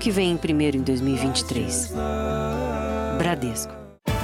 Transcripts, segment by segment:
que vem primeiro em 2023. Bradesco.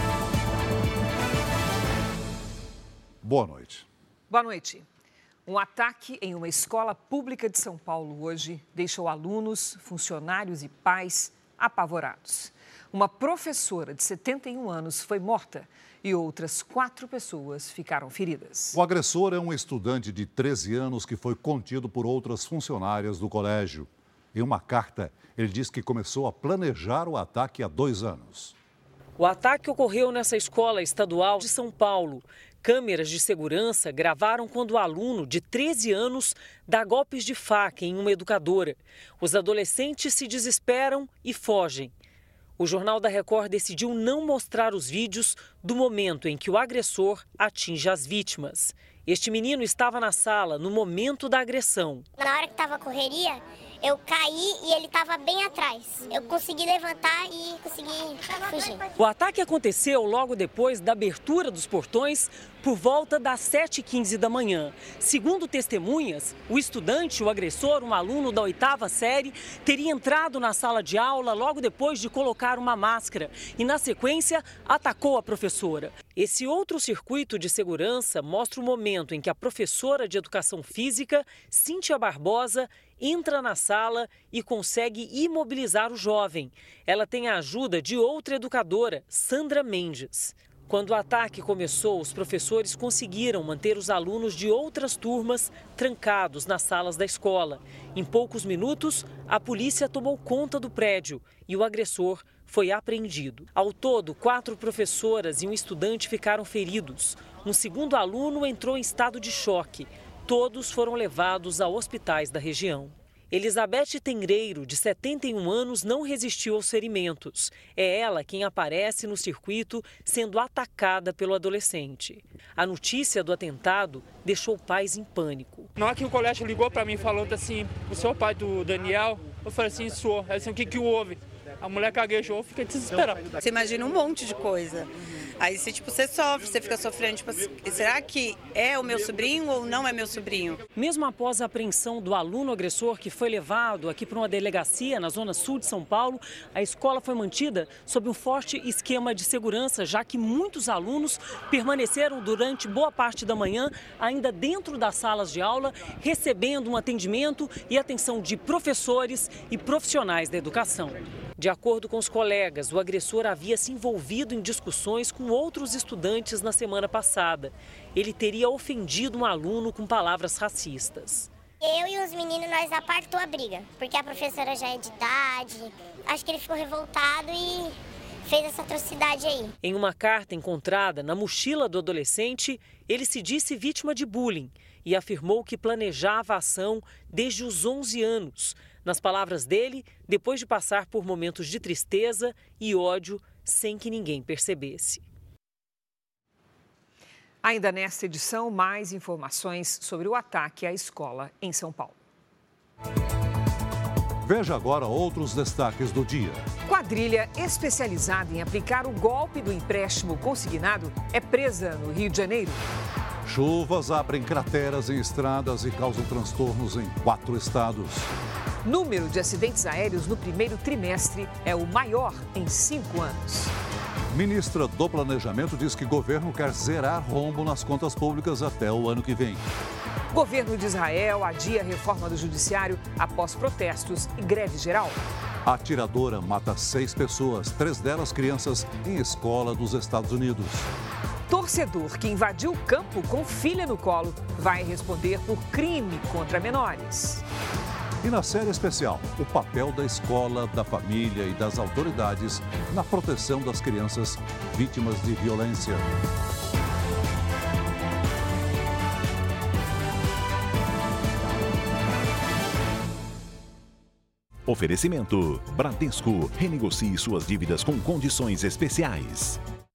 Boa noite. Boa noite. Um ataque em uma escola pública de São Paulo hoje deixou alunos, funcionários e pais apavorados. Uma professora de 71 anos foi morta e outras 4 pessoas ficaram feridas. O agressor é um estudante de 13 anos que foi contido por outras funcionárias do colégio. Em uma carta, ele diz que começou a planejar o ataque há 2 anos. O ataque ocorreu nessa escola estadual de São Paulo. Câmeras de segurança gravaram quando o aluno, de 13 anos, dá golpes de faca em uma educadora. Os adolescentes se desesperam e fogem. O Jornal da Record decidiu não mostrar os vídeos do momento em que o agressor atinge as vítimas. Este menino estava na sala no momento da agressão. Na hora que estava a correria, eu caí e ele estava bem atrás. Eu consegui levantar e consegui fugir. O ataque aconteceu logo depois da abertura dos portões, por volta das 7h15 da manhã. Segundo testemunhas, o estudante, o agressor, um aluno da 8ª série, teria entrado na sala de aula logo depois de colocar uma máscara e, na sequência, atacou a professora. Esse outro circuito de segurança mostra o momento em que a professora de educação física, Cíntia Barbosa, entra na sala e consegue imobilizar o jovem. Ela tem a ajuda de outra educadora, Sandra Mendes. Quando o ataque começou, os professores conseguiram manter os alunos de outras turmas trancados nas salas da escola. Em poucos minutos, a polícia tomou conta do prédio e o agressor foi apreendido. Ao todo, 4 professoras e um estudante ficaram feridos. Um segundo aluno entrou em estado de choque. Todos foram levados a hospitais da região. Elizabeth Tenreiro, de 71 anos, não resistiu aos ferimentos. É ela quem aparece no circuito sendo atacada pelo adolescente. A notícia do atentado deixou pais em pânico. Na hora que o colégio ligou para mim falando assim, o seu pai do Daniel, eu falei assim, sou. Aí assim, o que houve? A mulher caguejou, fica desesperada. Você imagina um monte de coisa. Aí você sofre, você fica sofrendo, tipo, será que é o meu sobrinho ou não é meu sobrinho? Mesmo após a apreensão do aluno agressor que foi levado aqui para uma delegacia na zona sul de São Paulo, a escola foi mantida sob um forte esquema de segurança, já que muitos alunos permaneceram durante boa parte da manhã ainda dentro das salas de aula, recebendo um atendimento e atenção de professores e profissionais da educação. De acordo com os colegas, o agressor havia se envolvido em discussões com outros estudantes na semana passada. Ele teria ofendido um aluno com palavras racistas. Eu e os meninos, nós apartou a briga, porque a professora já é de idade. Acho que ele ficou revoltado e fez essa atrocidade aí. Em uma carta encontrada na mochila do adolescente, ele se disse vítima de bullying e afirmou que planejava a ação desde os 11 anos. Nas palavras dele, depois de passar por momentos de tristeza e ódio sem que ninguém percebesse. Ainda nesta edição, mais informações sobre o ataque à escola em São Paulo. Veja agora outros destaques do dia. Quadrilha especializada em aplicar o golpe do empréstimo consignado é presa no Rio de Janeiro. Chuvas abrem crateras em estradas e causam transtornos em 4 estados. Número de acidentes aéreos no primeiro trimestre é o maior em 5 anos. Ministra do Planejamento diz que governo quer zerar rombo nas contas públicas até o ano que vem. Governo de Israel adia a reforma do judiciário após protestos e greve geral. A atiradora mata 6 pessoas, 3 delas crianças, em escola dos Estados Unidos. Torcedor que invadiu o campo com filha no colo vai responder por crime contra menores. E na série especial, o papel da escola, da família e das autoridades na proteção das crianças vítimas de violência. Oferecimento: Bradesco. Renegocie suas dívidas com condições especiais.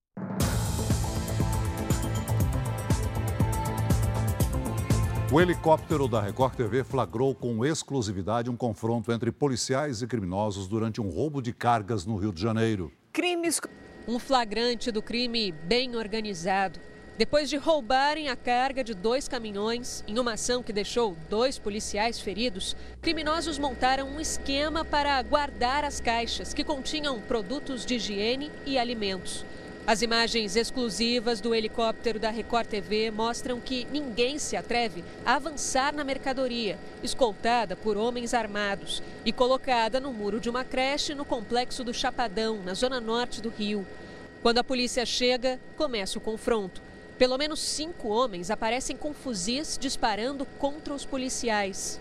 O helicóptero da Record TV flagrou com exclusividade um confronto entre policiais e criminosos durante um roubo de cargas no Rio de Janeiro. Crimes. Um flagrante do crime bem organizado. Depois de roubarem a carga de 2 caminhões, em uma ação que deixou 2 policiais feridos, criminosos montaram um esquema para guardar as caixas que continham produtos de higiene e alimentos. As imagens exclusivas do helicóptero da Record TV mostram que ninguém se atreve a avançar na mercadoria, escoltada por homens armados e colocada no muro de uma creche no complexo do Chapadão, na zona norte do Rio. Quando a polícia chega, começa o confronto. Pelo menos 5 homens aparecem com fuzis disparando contra os policiais.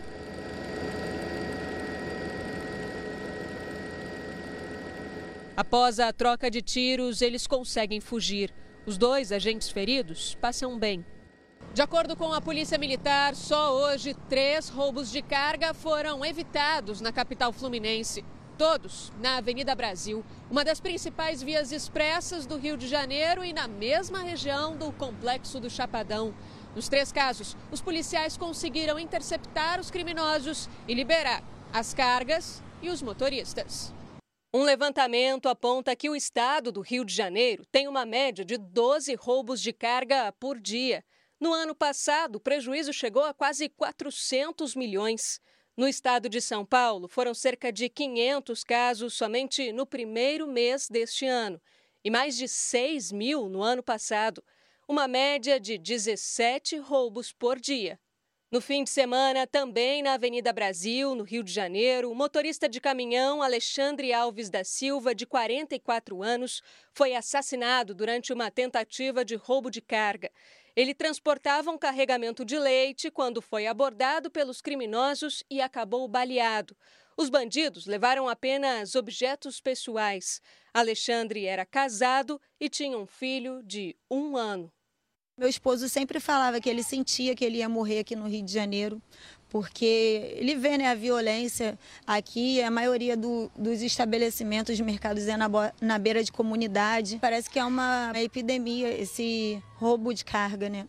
Após a troca de tiros, eles conseguem fugir. Os 2 agentes feridos passam bem. De acordo com a Polícia Militar, só hoje 3 roubos de carga foram evitados na capital fluminense. Todos na Avenida Brasil, uma das principais vias expressas do Rio de Janeiro e na mesma região do Complexo do Chapadão. Nos 3 casos, os policiais conseguiram interceptar os criminosos e liberar as cargas e os motoristas. Um levantamento aponta que o estado do Rio de Janeiro tem uma média de 12 roubos de carga por dia. No ano passado, o prejuízo chegou a quase 400 milhões. No estado de São Paulo, foram cerca de 500 casos somente no primeiro mês deste ano e mais de 6 mil no ano passado, uma média de 17 roubos por dia. No fim de semana, também na Avenida Brasil, no Rio de Janeiro, o motorista de caminhão Alexandre Alves da Silva, de 44 anos, foi assassinado durante uma tentativa de roubo de carga. Ele transportava um carregamento de leite quando foi abordado pelos criminosos e acabou baleado. Os bandidos levaram apenas objetos pessoais. Alexandre era casado e tinha um filho de 1 ano. Meu esposo sempre falava que ele sentia que ele ia morrer aqui no Rio de Janeiro, porque ele vê, né, a violência aqui, a maioria dos estabelecimentos de mercados é na beira de comunidade. Parece que é uma epidemia esse roubo de carga, né?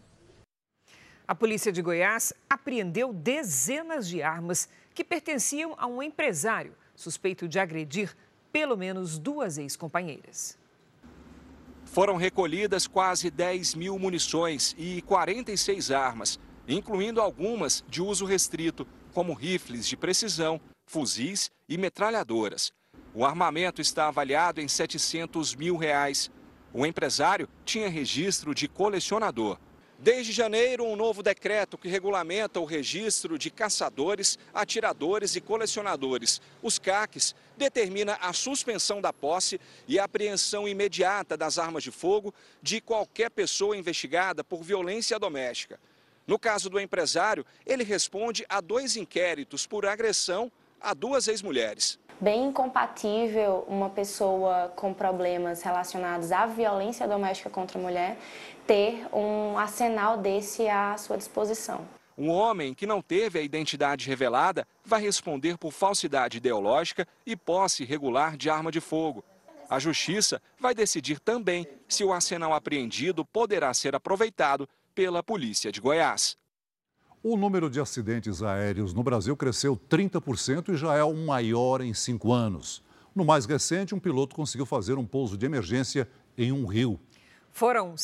A polícia de Goiás apreendeu dezenas de armas que pertenciam a um empresário suspeito de agredir pelo menos 2 ex-companheiras. Foram recolhidas quase 10 mil munições e 46 armas, incluindo algumas de uso restrito, como rifles de precisão, fuzis e metralhadoras. O armamento está avaliado em R$ 700 mil. O empresário tinha registro de colecionador. Desde janeiro, um novo decreto que regulamenta o registro de caçadores, atiradores e colecionadores, os CACs, determina a suspensão da posse e a apreensão imediata das armas de fogo de qualquer pessoa investigada por violência doméstica. No caso do empresário, ele responde a 2 inquéritos por agressão a 2 ex-mulheres. Bem incompatível uma pessoa com problemas relacionados à violência doméstica contra a mulher ter um arsenal desse à sua disposição. Um homem que não teve a identidade revelada vai responder por falsidade ideológica e posse irregular de arma de fogo. A Justiça vai decidir também se o arsenal apreendido poderá ser aproveitado pela Polícia de Goiás. O número de acidentes aéreos no Brasil cresceu 30% e já é o maior em 5 anos. No mais recente, um piloto conseguiu fazer um pouso de emergência em um rio. Foram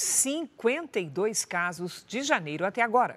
52 casos de janeiro até agora.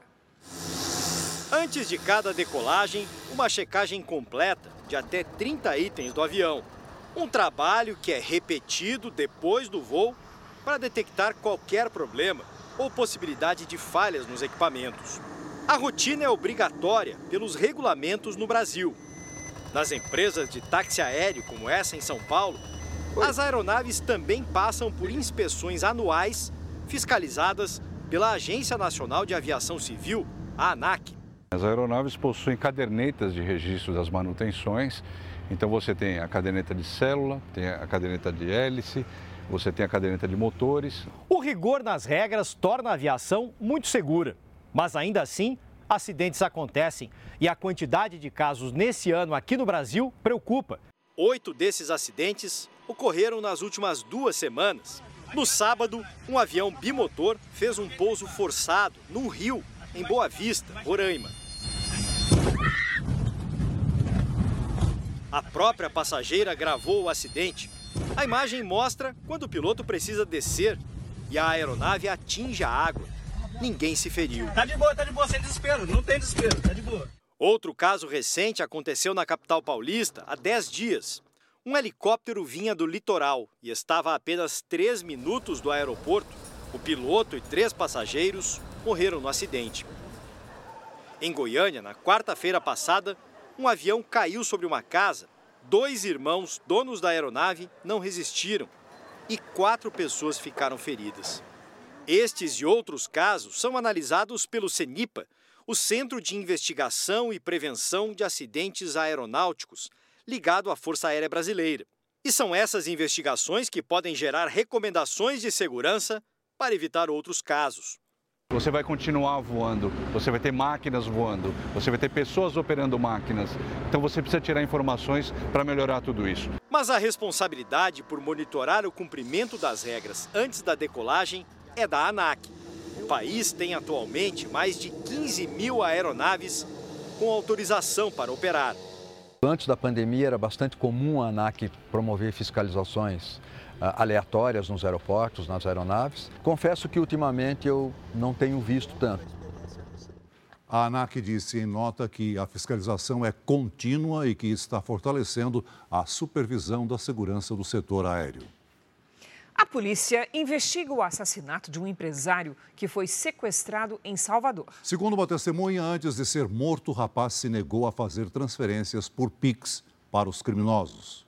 Antes de cada decolagem, uma checagem completa de até 30 itens do avião. Um trabalho que é repetido depois do voo para detectar qualquer problema ou possibilidade de falhas nos equipamentos. A rotina é obrigatória pelos regulamentos no Brasil. Nas empresas de táxi aéreo, como essa em São Paulo, as aeronaves também passam por inspeções anuais fiscalizadas pela Agência Nacional de Aviação Civil, a ANAC. As aeronaves possuem cadernetas de registro das manutenções. Então você tem a caderneta de célula, tem a caderneta de hélice, você tem a caderneta de motores. O rigor nas regras torna a aviação muito segura. Mas ainda assim, acidentes acontecem e a quantidade de casos nesse ano aqui no Brasil preocupa. 8 desses acidentes ocorreram nas últimas 2 semanas. No sábado, um avião bimotor fez um pouso forçado num rio em Boa Vista, Roraima. A própria passageira gravou o acidente. A imagem mostra quando o piloto precisa descer e a aeronave atinge a água. Ninguém se feriu. Tá de boa, sem desespero. Não tem desespero, tá de boa. Outro caso recente aconteceu na capital paulista há 10 dias. Um helicóptero vinha do litoral e estava a apenas 3 minutos do aeroporto. O piloto e 3 passageiros morreram no acidente. Em Goiânia, na quarta-feira passada, um avião caiu sobre uma casa. 2 irmãos, donos da aeronave, não resistiram e 4 pessoas ficaram feridas. Estes e outros casos são analisados pelo CENIPA, o Centro de Investigação e Prevenção de Acidentes Aeronáuticos, ligado à Força Aérea Brasileira. E são essas investigações que podem gerar recomendações de segurança para evitar outros casos. Você vai continuar voando, você vai ter máquinas voando, você vai ter pessoas operando máquinas. Então você precisa tirar informações para melhorar tudo isso. Mas a responsabilidade por monitorar o cumprimento das regras antes da decolagem é da ANAC. O país tem atualmente mais de 15 mil aeronaves com autorização para operar. Antes da pandemia era bastante comum a ANAC promover fiscalizações aleatórias nos aeroportos, nas aeronaves. Confesso que ultimamente eu não tenho visto tanto. A ANAC disse em nota que a fiscalização é contínua e que está fortalecendo a supervisão da segurança do setor aéreo. A polícia investiga o assassinato de um empresário que foi sequestrado em Salvador. Segundo uma testemunha, antes de ser morto, o rapaz se negou a fazer transferências por Pix para os criminosos.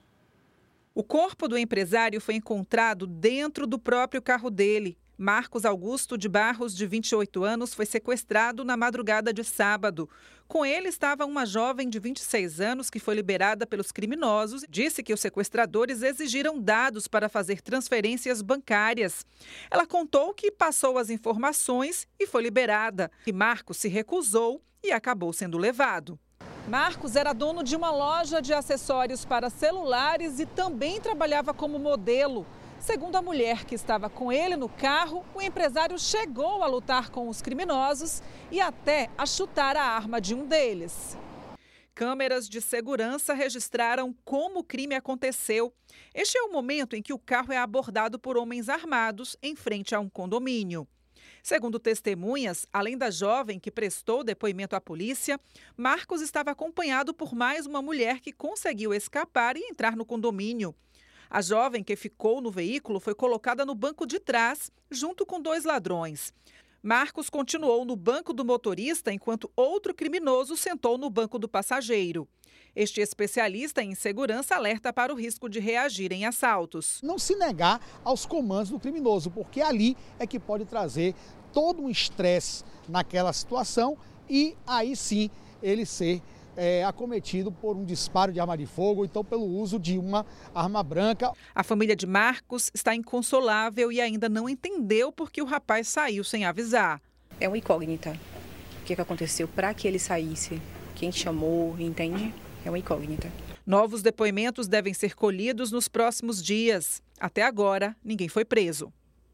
O corpo do empresário foi encontrado dentro do próprio carro dele. Marcos Augusto de Barros, de 28 anos, foi sequestrado na madrugada de sábado. Com ele estava uma jovem de 26 anos que foi liberada pelos criminosos. Disse que os sequestradores exigiram dados para fazer transferências bancárias. Ela contou que passou as informações e foi liberada. E Marcos se recusou e acabou sendo levado. Marcos era dono de uma loja de acessórios para celulares e também trabalhava como modelo. Segundo a mulher que estava com ele no carro, o empresário chegou a lutar com os criminosos e até a chutar a arma de um deles. Câmeras de segurança registraram como o crime aconteceu. Este é o momento em que o carro é abordado por homens armados em frente a um condomínio. Segundo testemunhas, além da jovem que prestou depoimento à polícia, Marcos estava acompanhado por mais uma mulher que conseguiu escapar e entrar no condomínio. A jovem que ficou no veículo foi colocada no banco de trás, junto com 2 ladrões. Marcos continuou no banco do motorista, enquanto outro criminoso sentou no banco do passageiro. Este especialista em segurança alerta para o risco de reagir em assaltos. Não se negar aos comandos do criminoso, porque ali é que pode trazer todo um estresse naquela situação e aí sim ele ser acometido por um disparo de arma de fogo ou então pelo uso de uma arma branca. A família de Marcos está inconsolável e ainda não entendeu por que o rapaz saiu sem avisar. É uma incógnita. O que aconteceu para que ele saísse? Quem chamou, entende? É uma incógnita. Novos depoimentos devem ser colhidos nos próximos dias. Até agora, ninguém foi preso.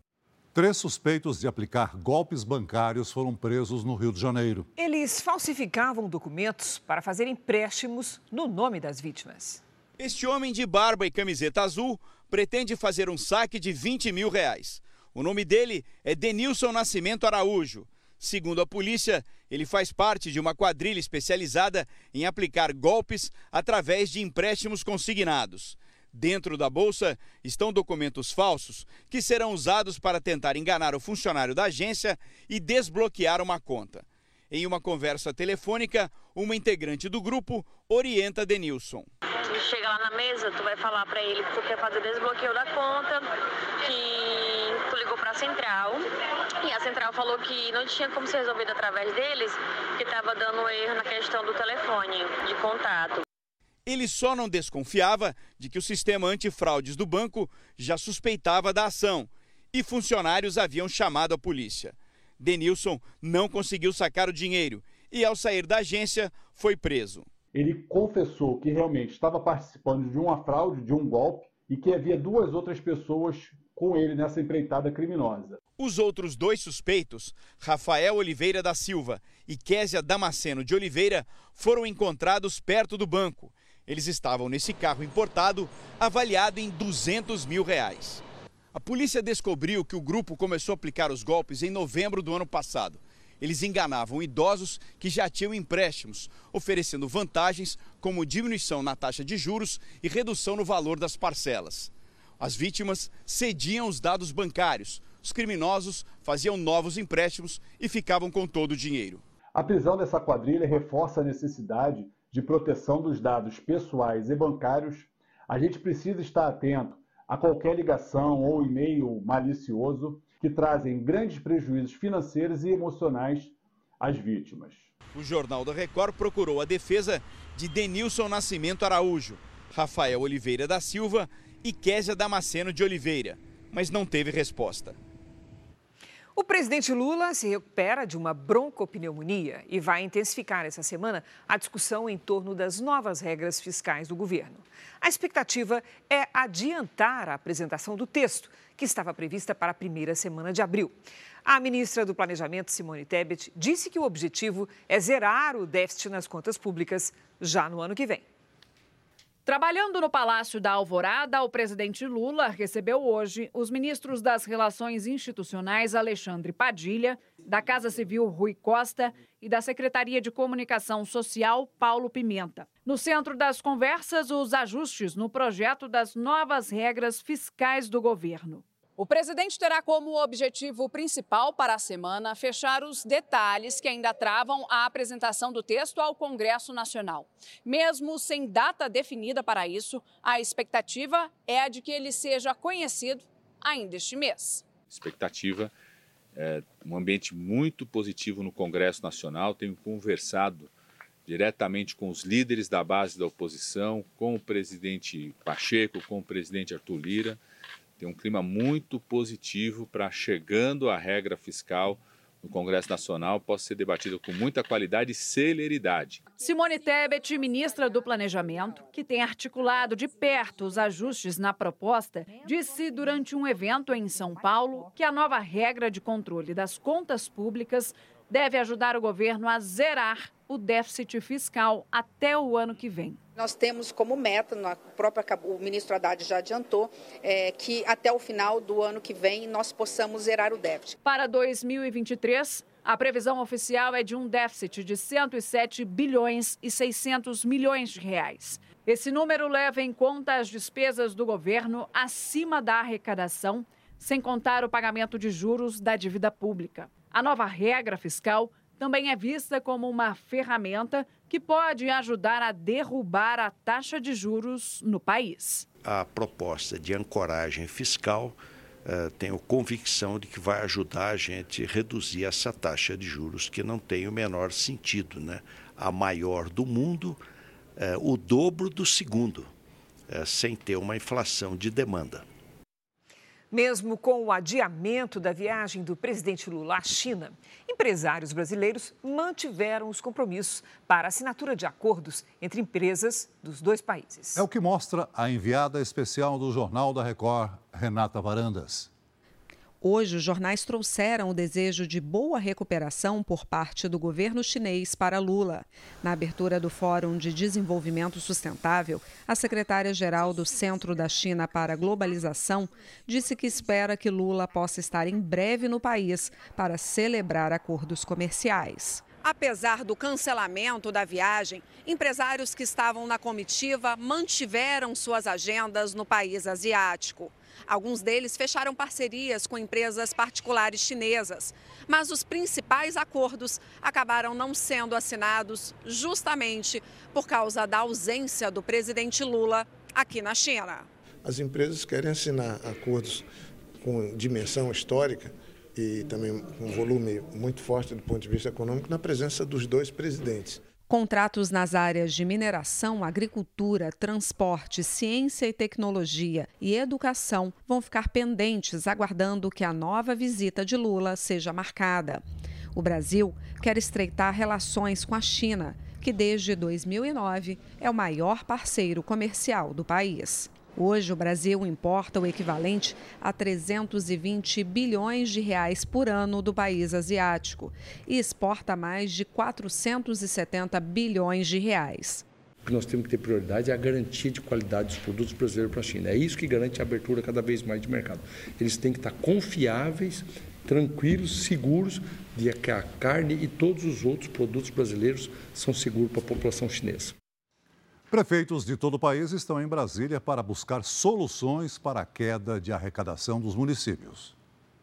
3 suspeitos de aplicar golpes bancários foram presos no Rio de Janeiro. Eles falsificavam documentos para fazer empréstimos no nome das vítimas. Este homem de barba e camiseta azul pretende fazer um saque de R$20 mil. O nome dele é Denilson Nascimento Araújo. Segundo a polícia, ele faz parte de uma quadrilha especializada em aplicar golpes através de empréstimos consignados. Dentro da bolsa estão documentos falsos que serão usados para tentar enganar o funcionário da agência e desbloquear uma conta. Em uma conversa telefônica, uma integrante do grupo orienta Denilson. Chega lá na mesa, tu vai falar para ele que tu quer fazer desbloqueio da conta, que tu ligou para a central e a central falou que não tinha como ser resolvido através deles, que estava dando erro na questão do telefone de contato. Ele só não desconfiava de que o sistema antifraudes do banco já suspeitava da ação e funcionários haviam chamado a polícia. Denilson não conseguiu sacar o dinheiro e, ao sair da agência, foi preso. Ele confessou que realmente estava participando de uma fraude, de um golpe, e que havia 2 outras pessoas com ele nessa empreitada criminosa. Os outros 2 suspeitos, Rafael Oliveira da Silva e Késia Damasceno de Oliveira, foram encontrados perto do banco. Eles estavam nesse carro importado, avaliado em R$200 mil. A polícia descobriu que o grupo começou a aplicar os golpes em novembro do ano passado. Eles enganavam idosos que já tinham empréstimos, oferecendo vantagens como diminuição na taxa de juros e redução no valor das parcelas. As vítimas cediam os dados bancários. Os criminosos faziam novos empréstimos e ficavam com todo o dinheiro. A prisão dessa quadrilha reforça a necessidade de proteção dos dados pessoais e bancários. A gente precisa estar atento a qualquer ligação ou e-mail malicioso que trazem grandes prejuízos financeiros e emocionais às vítimas. O Jornal da Record procurou a defesa de Denilson Nascimento Araújo, Rafael Oliveira da Silva e Késia Damasceno de Oliveira, mas não teve resposta. O presidente Lula se recupera de uma broncopneumonia e vai intensificar essa semana a discussão em torno das novas regras fiscais do governo. A expectativa é adiantar a apresentação do texto, que estava prevista para a primeira semana de abril. A ministra do Planejamento, Simone Tebet, disse que o objetivo é zerar o déficit nas contas públicas já no ano que vem. Trabalhando no Palácio da Alvorada, o presidente Lula recebeu hoje os ministros das Relações Institucionais Alexandre Padilha, da Casa Civil Rui Costa e da Secretaria de Comunicação Social Paulo Pimenta. No centro das conversas, os ajustes no projeto das novas regras fiscais do governo. O presidente terá como objetivo principal para a semana fechar os detalhes que ainda travam a apresentação do texto ao Congresso Nacional. Mesmo sem data definida para isso, a expectativa é a de que ele seja conhecido ainda este mês. A expectativa é um ambiente muito positivo no Congresso Nacional. Tenho conversado diretamente com os líderes da base da oposição, com o presidente Pacheco, com o presidente Arthur Lira. Tem um clima muito positivo para, chegando a regra fiscal no Congresso Nacional, possa ser debatida com muita qualidade e celeridade. Simone Tebet, ministra do Planejamento, que tem articulado de perto os ajustes na proposta, disse durante um evento em São Paulo que a nova regra de controle das contas públicas deve ajudar o governo a zerar o déficit fiscal até o ano que vem. Nós temos como meta, o ministro Haddad já adiantou, que até o final do ano que vem nós possamos zerar o déficit. Para 2023, a previsão oficial é de um déficit de 107 bilhões e 600 milhões de reais. Esse número leva em conta as despesas do governo acima da arrecadação, sem contar o pagamento de juros da dívida pública. A nova regra fiscal também é vista como uma ferramenta que pode ajudar a derrubar a taxa de juros no país. A proposta de ancoragem fiscal, tenho convicção de que vai ajudar a gente a reduzir essa taxa de juros, que não tem o menor sentido, né? A maior do mundo, o dobro do segundo, sem ter uma inflação de demanda. Mesmo com o adiamento da viagem do presidente Lula à China, empresários brasileiros mantiveram os compromissos para a assinatura de acordos entre empresas dos dois países. É o que mostra a enviada especial do Jornal da Record, Renata Varandas. Hoje, os jornais trouxeram o desejo de boa recuperação por parte do governo chinês para Lula. Na abertura do Fórum de Desenvolvimento Sustentável, a secretária-geral do Centro da China para a Globalização disse que espera que Lula possa estar em breve no país para celebrar acordos comerciais. Apesar do cancelamento da viagem, empresários que estavam na comitiva mantiveram suas agendas no país asiático. Alguns deles fecharam parcerias com empresas particulares chinesas, mas os principais acordos acabaram não sendo assinados justamente por causa da ausência do presidente Lula aqui na China. As empresas querem assinar acordos com dimensão histórica e também com um volume muito forte do ponto de vista econômico na presença dos dois presidentes. Contratos nas áreas de mineração, agricultura, transporte, ciência e tecnologia e educação vão ficar pendentes, aguardando que a nova visita de Lula seja marcada. O Brasil quer estreitar relações com a China, que desde 2009 é o maior parceiro comercial do país. Hoje, o Brasil importa o equivalente a 320 bilhões de reais por ano do país asiático e exporta mais de 470 bilhões de reais. O que nós temos que ter prioridade é a garantia de qualidade dos produtos brasileiros para a China. É isso que garante a abertura cada vez mais de mercado. Eles têm que estar confiáveis, tranquilos, seguros de que a carne e todos os outros produtos brasileiros são seguros para a população chinesa. Prefeitos de todo o país estão em Brasília para buscar soluções para a queda de arrecadação dos municípios.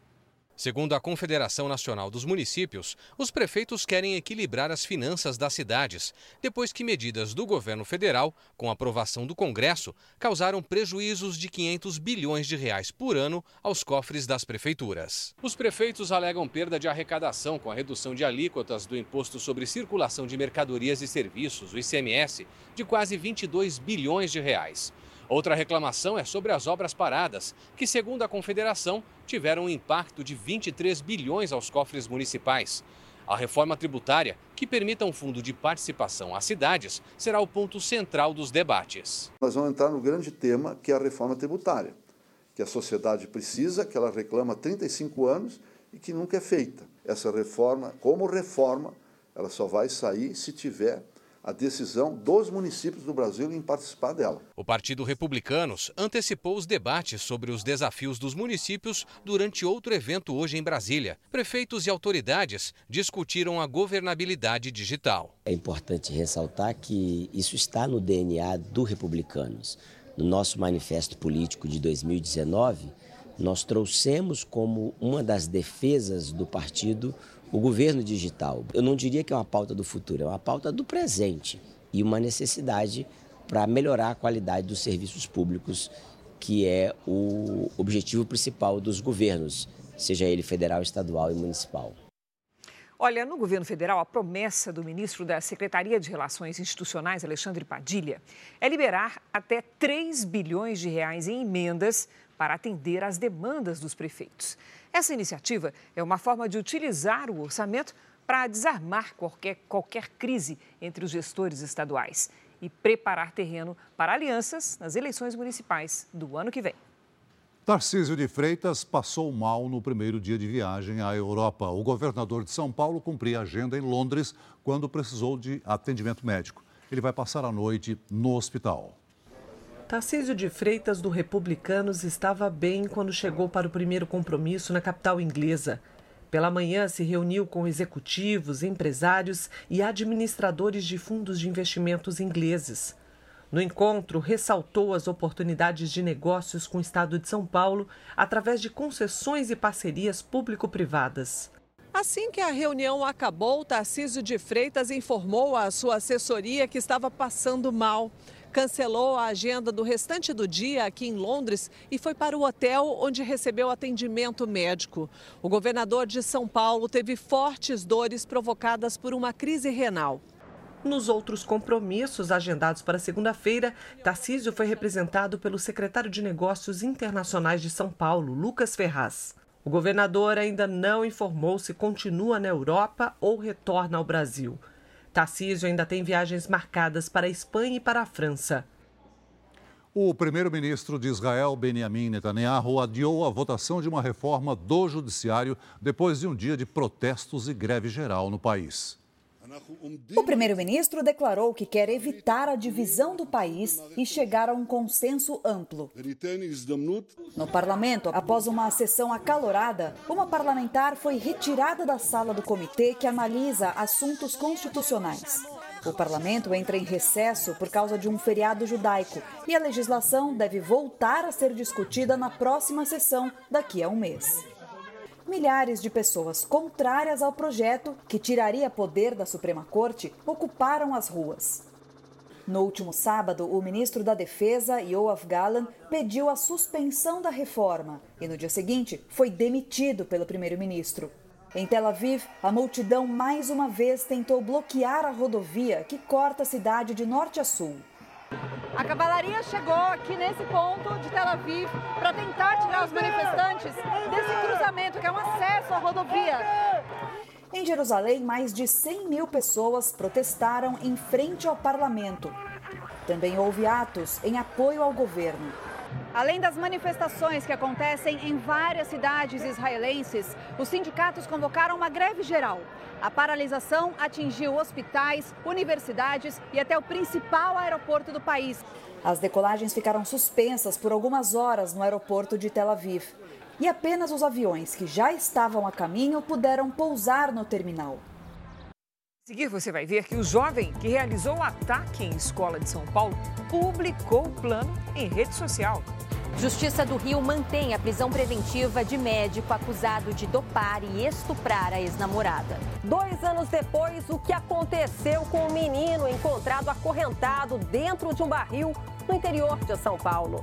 Segundo a Confederação Nacional dos Municípios, os prefeitos querem equilibrar as finanças das cidades, depois que medidas do governo federal, com aprovação do Congresso, causaram prejuízos de 500 bilhões de reais por ano aos cofres das prefeituras. Os prefeitos alegam perda de arrecadação com a redução de alíquotas do Imposto sobre Circulação de Mercadorias e Serviços, o ICMS, de quase 22 bilhões de reais. Outra reclamação é sobre as obras paradas, que, segundo a Confederação, tiveram um impacto de 23 bilhões aos cofres municipais. A reforma tributária, que permita um fundo de participação às cidades, será o ponto central dos debates. Nós vamos entrar no grande tema, que é a reforma tributária, que a sociedade precisa, que ela reclama há 35 anos e que nunca é feita. Essa reforma, como reforma, ela só vai sair se tiver a decisão dos municípios do Brasil em participar dela. O Partido Republicanos antecipou os debates sobre os desafios dos municípios durante outro evento hoje em Brasília. Prefeitos e autoridades discutiram a governabilidade digital. É importante ressaltar que isso está no DNA do Republicanos. No nosso manifesto político de 2019, nós trouxemos como uma das defesas do partido o governo digital. Eu não diria que é uma pauta do futuro, é uma pauta do presente e uma necessidade para melhorar a qualidade dos serviços públicos, que é o objetivo principal dos governos, seja ele federal, estadual e municipal. Olha, no governo federal, a promessa do ministro da Secretaria de Relações Institucionais, Alexandre Padilha, é liberar até 3 bilhões de reais em emendas para atender às demandas dos prefeitos. Essa iniciativa é uma forma de utilizar o orçamento para desarmar qualquer crise entre os gestores estaduais e preparar terreno para alianças nas eleições municipais do ano que vem. Tarcísio de Freitas passou mal no primeiro dia de viagem à Europa. O governador de São Paulo cumpria a agenda em Londres quando precisou de atendimento médico. Ele vai passar a noite no hospital. Tarcísio de Freitas, do Republicanos, estava bem quando chegou para o primeiro compromisso na capital inglesa. Pela manhã, se reuniu com executivos, empresários e administradores de fundos de investimentos ingleses. No encontro, ressaltou as oportunidades de negócios com o estado de São Paulo através de concessões e parcerias público-privadas. Assim que a reunião acabou, Tarcísio de Freitas informou à sua assessoria que estava passando mal. Cancelou a agenda do restante do dia aqui em Londres e foi para o hotel onde recebeu atendimento médico. O governador de São Paulo teve fortes dores provocadas por uma crise renal. Nos outros compromissos agendados para segunda-feira, Tarcísio foi representado pelo secretário de Negócios Internacionais de São Paulo, Lucas Ferraz. O governador ainda não informou se continua na Europa ou retorna ao Brasil. Tarcísio ainda tem viagens marcadas para a Espanha e para a França. O primeiro-ministro de Israel, Benjamin Netanyahu, adiou a votação de uma reforma do judiciário depois de um dia de protestos e greve geral no país. O primeiro-ministro declarou que quer evitar a divisão do país e chegar a um consenso amplo. No parlamento, após uma sessão acalorada, uma parlamentar foi retirada da sala do comitê que analisa assuntos constitucionais. O parlamento entra em recesso por causa de um feriado judaico e a legislação deve voltar a ser discutida na próxima sessão, daqui a um mês. Milhares de pessoas contrárias ao projeto, que tiraria poder da Suprema Corte, ocuparam as ruas. No último sábado, o ministro da Defesa, Yoav Gallant, pediu a suspensão da reforma e no dia seguinte foi demitido pelo primeiro-ministro. Em Tel Aviv, a multidão mais uma vez tentou bloquear a rodovia que corta a cidade de norte a sul. A cavalaria chegou aqui nesse ponto de Tel Aviv para tentar tirar os manifestantes desse cruzamento, que é um acesso à rodovia. Em Jerusalém, mais de 100 mil pessoas protestaram em frente ao parlamento. Também houve atos em apoio ao governo. Além das manifestações que acontecem em várias cidades israelenses, os sindicatos convocaram uma greve geral. A paralisação atingiu hospitais, universidades e até o principal aeroporto do país. As decolagens ficaram suspensas por algumas horas no aeroporto de Tel Aviv. E apenas os aviões que já estavam a caminho puderam pousar no terminal. A seguir, você vai ver que o jovem que realizou o ataque em escola de São Paulo publicou o plano em rede social. Justiça do Rio mantém a prisão preventiva de médico acusado de dopar e estuprar a ex-namorada. 2 anos depois, o que aconteceu com o menino encontrado acorrentado dentro de um barril no interior de São Paulo.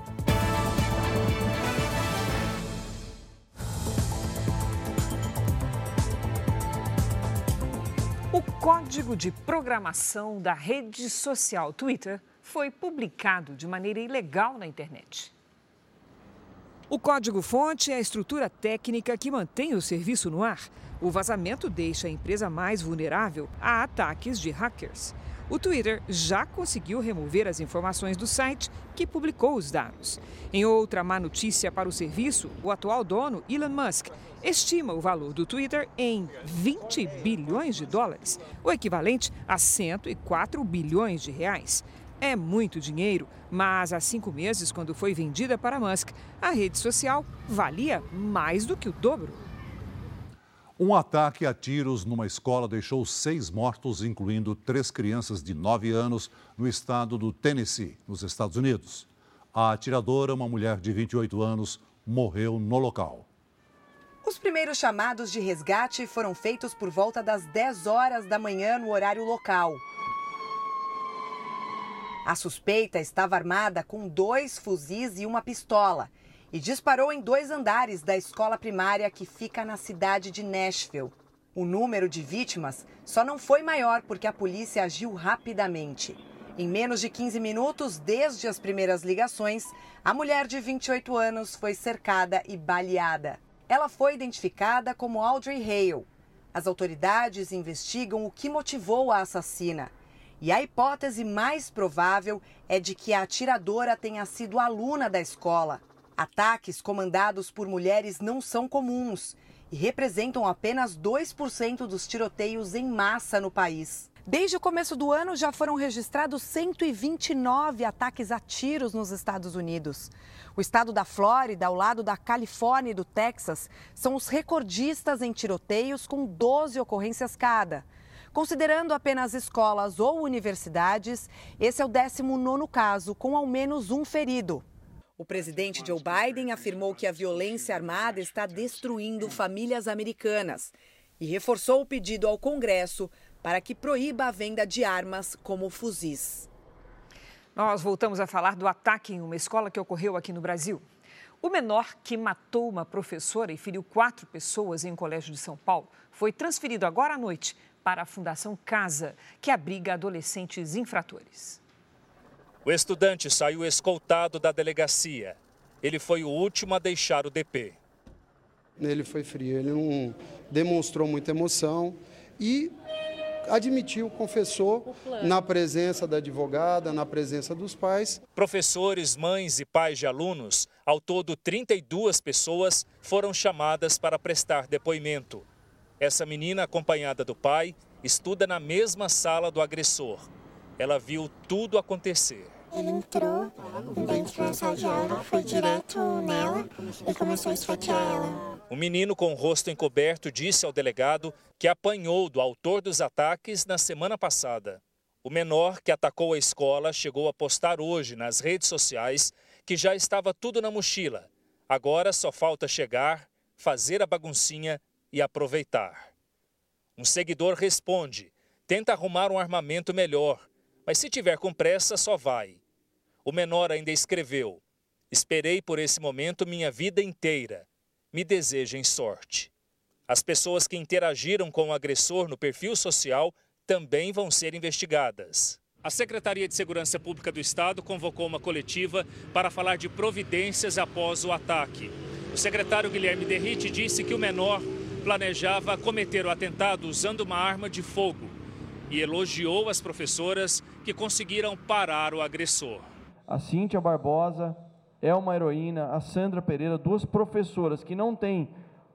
O código de programação da rede social Twitter foi publicado de maneira ilegal na internet. O código-fonte é a estrutura técnica que mantém o serviço no ar. O vazamento deixa a empresa mais vulnerável a ataques de hackers. O Twitter já conseguiu remover as informações do site que publicou os dados. Em outra má notícia para o serviço, o atual dono, Elon Musk, estima o valor do Twitter em 20 bilhões de dólares, o equivalente a 104 bilhões de reais. É muito dinheiro, mas há 5 meses, quando foi vendida para Musk, a rede social valia mais do que o dobro. Um ataque a tiros numa escola deixou 6 mortos, incluindo 3 crianças de 9 anos, no estado do Tennessee, nos Estados Unidos. A atiradora, uma mulher de 28 anos, morreu no local. Os primeiros chamados de resgate foram feitos por volta das 10 horas da manhã no horário local. A suspeita estava armada com 2 fuzis e uma pistola e disparou em 2 andares da escola primária que fica na cidade de Nashville. O número de vítimas só não foi maior porque a polícia agiu rapidamente. Em menos de 15 minutos, desde as primeiras ligações, a mulher de 28 anos foi cercada e baleada. Ela foi identificada como Audrey Hale. As autoridades investigam o que motivou a assassina. E a hipótese mais provável é de que a atiradora tenha sido aluna da escola. Ataques comandados por mulheres não são comuns e representam apenas 2% dos tiroteios em massa no país. Desde o começo do ano, já foram registrados 129 ataques a tiros nos Estados Unidos. O estado da Flórida, ao lado da Califórnia e do Texas, são os recordistas em tiroteios, com 12 ocorrências cada. Considerando apenas escolas ou universidades, esse é o 19º caso, com ao menos um ferido. O presidente Joe Biden afirmou que a violência armada está destruindo famílias americanas e reforçou o pedido ao Congresso para que proíba a venda de armas como fuzis. Nós voltamos a falar do ataque em uma escola que ocorreu aqui no Brasil. O menor que matou uma professora e feriu 4 pessoas em um colégio de São Paulo foi transferido agora à noite para a Fundação Casa, que abriga adolescentes infratores. O estudante saiu escoltado da delegacia. Ele foi o último a deixar o DP. Ele foi frio, ele não demonstrou muita emoção e admitiu, confessou, na presença da advogada, na presença dos pais. Professores, mães e pais de alunos, ao todo 32 pessoas, foram chamadas para prestar depoimento. Essa menina, acompanhada do pai, estuda na mesma sala do agressor. Ela viu tudo acontecer. Ele entrou dentro da sala de aula, foi direto nela e começou a esfaquear ela. O menino com o rosto encoberto disse ao delegado que apanhou do autor dos ataques na semana passada. O menor que atacou a escola chegou a postar hoje nas redes sociais que já estava tudo na mochila. Agora só falta chegar, fazer a baguncinha e aproveitar. Um seguidor responde, tenta arrumar um armamento melhor, mas se tiver com pressa só vai. O menor ainda escreveu, esperei por esse momento minha vida inteira, me desejem sorte. As pessoas que interagiram com o agressor no perfil social também vão ser investigadas. A Secretaria de Segurança Pública do Estado convocou uma coletiva para falar de providências após o ataque. O secretário Guilherme Derrite disse que o menor planejava cometer o atentado usando uma arma de fogo e elogiou as professoras que conseguiram parar o agressor. A Cíntia Barbosa é uma heroína, a Sandra Pereira, 2 professoras que não têm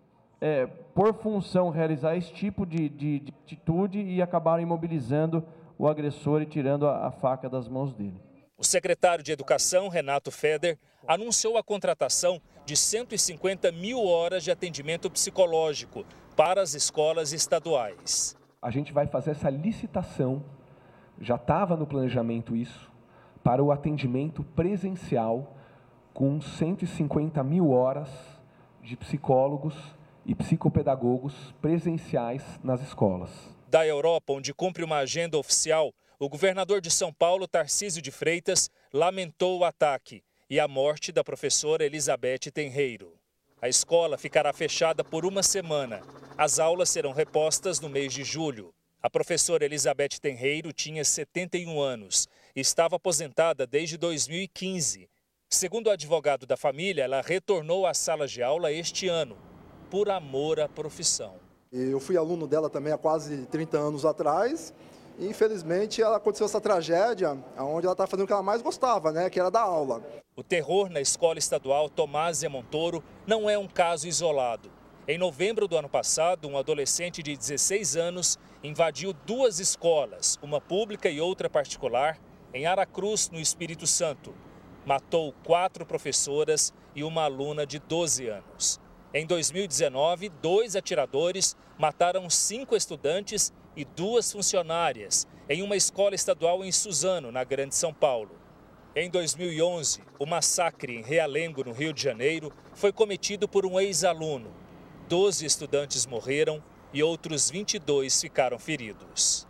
por função realizar esse tipo de atitude e acabaram imobilizando o agressor e tirando a faca das mãos dele. O secretário de Educação, Renato Feder, anunciou a contratação de 150 mil horas de atendimento psicológico para as escolas estaduais. A gente vai fazer essa licitação, já estava no planejamento isso, para o atendimento presencial com 150 mil horas de psicólogos e psicopedagogos presenciais nas escolas. Da Europa, onde cumpre uma agenda oficial, o governador de São Paulo, Tarcísio de Freitas, lamentou o ataque e a morte da professora Elizabeth Tenreiro. A escola ficará fechada por 1 semana. As aulas serão repostas no mês de julho. A professora Elizabeth Tenreiro tinha 71 anos e estava aposentada desde 2015. Segundo o advogado da família, ela retornou às salas de aula este ano, por amor à profissão. Eu fui aluno dela também há quase 30 anos atrás e, infelizmente, aconteceu essa tragédia onde ela estava fazendo o que ela mais gostava, né, que era dar aula. O terror na escola estadual Tomásia Montoro não é um caso isolado. Em novembro do ano passado, um adolescente de 16 anos invadiu 2 escolas, uma pública e outra particular, em Aracruz, no Espírito Santo. Matou 4 professoras e uma aluna de 12 anos. Em 2019, 2 atiradores mataram 5 estudantes e 2 funcionárias em uma escola estadual em Suzano, na Grande São Paulo. Em 2011, o massacre em Realengo, no Rio de Janeiro, foi cometido por um ex-aluno. 12 estudantes morreram e outros 22 ficaram feridos.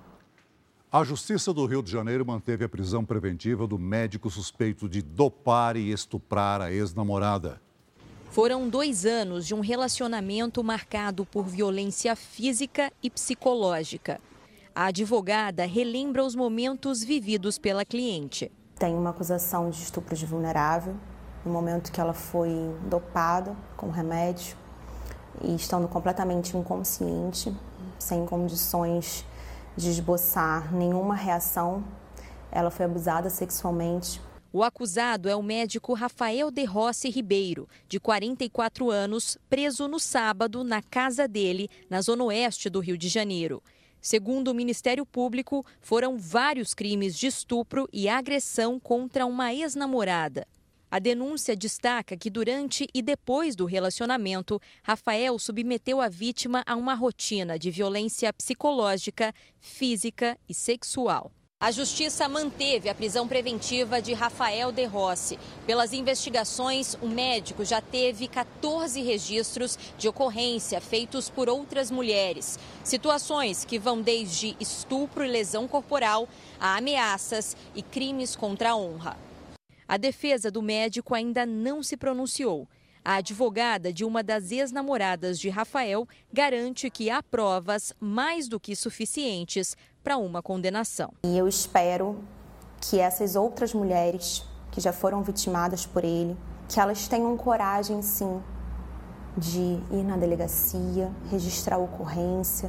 A Justiça do Rio de Janeiro manteve a prisão preventiva do médico suspeito de dopar e estuprar a ex-namorada. Foram 2 anos de um relacionamento marcado por violência física e psicológica. A advogada relembra os momentos vividos pela cliente. Tem uma acusação de estupro de vulnerável, no momento que ela foi dopada com remédio e estando completamente inconsciente, sem condições de esboçar nenhuma reação, ela foi abusada sexualmente. O acusado é o médico Rafael de Rossi Ribeiro, de 44 anos, preso no sábado na casa dele, na zona oeste do Rio de Janeiro. Segundo o Ministério Público, foram vários crimes de estupro e agressão contra uma ex-namorada. A denúncia destaca que durante e depois do relacionamento, Rafael submeteu a vítima a uma rotina de violência psicológica, física e sexual. A Justiça manteve a prisão preventiva de Rafael de Rossi. Pelas investigações, o médico já teve 14 registros de ocorrência feitos por outras mulheres. Situações que vão desde estupro e lesão corporal a ameaças e crimes contra a honra. A defesa do médico ainda não se pronunciou. A advogada de uma das ex-namoradas de Rafael garante que há provas mais do que suficientes para uma condenação. E eu espero que essas outras mulheres que já foram vitimadas por ele, que elas tenham coragem, sim, de ir na delegacia, registrar a ocorrência.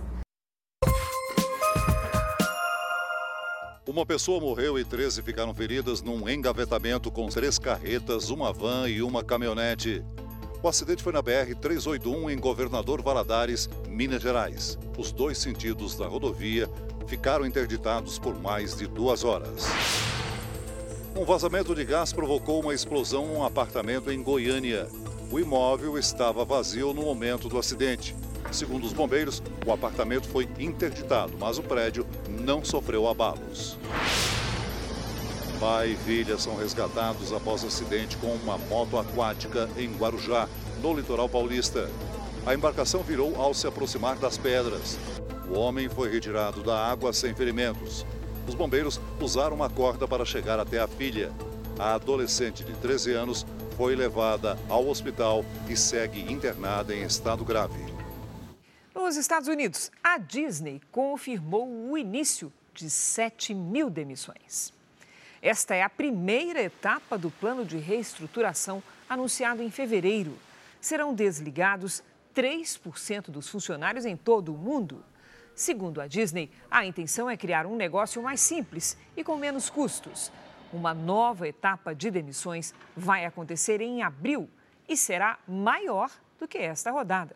Uma pessoa morreu e 13 ficaram feridas num engavetamento com 3 carretas, uma van e uma caminhonete. O acidente foi na BR-381 em Governador Valadares, Minas Gerais. Os 2 sentidos da rodovia ficaram interditados por mais de 2 horas. Um vazamento de gás provocou uma explosão em um apartamento em Goiânia. O imóvel estava vazio no momento do acidente. Segundo os bombeiros, o apartamento foi interditado, mas o prédio não sofreu abalos. Pai e filha são resgatados após acidente com uma moto aquática em Guarujá, no litoral paulista. A embarcação virou ao se aproximar das pedras. O homem foi retirado da água sem ferimentos. Os bombeiros usaram uma corda para chegar até a filha. A adolescente de 13 anos foi levada ao hospital e segue internada em estado grave. Nos Estados Unidos, a Disney confirmou o início de 7.000 demissões. Esta é a primeira etapa do plano de reestruturação anunciado em fevereiro. Serão desligados 3% dos funcionários em todo o mundo. Segundo a Disney, a intenção é criar um negócio mais simples e com menos custos. Uma nova etapa de demissões vai acontecer em abril e será maior do que esta rodada.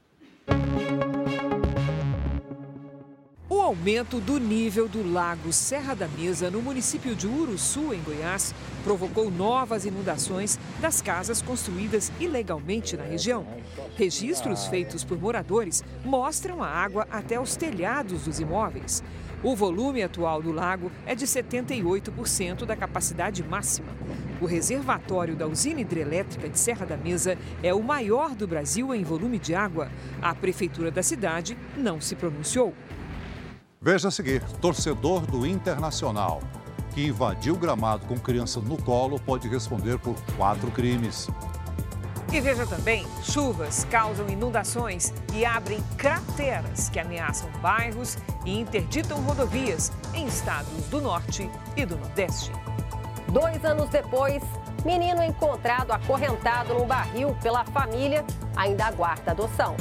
O aumento do nível do lago Serra da Mesa, no município de Uruçu, em Goiás, provocou novas inundações das casas construídas ilegalmente na região. Registros feitos por moradores mostram a água até os telhados dos imóveis. O volume atual do lago é de 78% da capacidade máxima. O reservatório da usina hidrelétrica de Serra da Mesa é o maior do Brasil em volume de água. A prefeitura da cidade não se pronunciou. Veja a seguir, torcedor do Internacional que invadiu o gramado com criança no colo pode responder por 4 crimes. E veja também, chuvas causam inundações e abrem crateras que ameaçam bairros e interditam rodovias em estados do Norte e do Nordeste. 2 anos depois, menino encontrado acorrentado num barril pela família ainda aguarda adoção.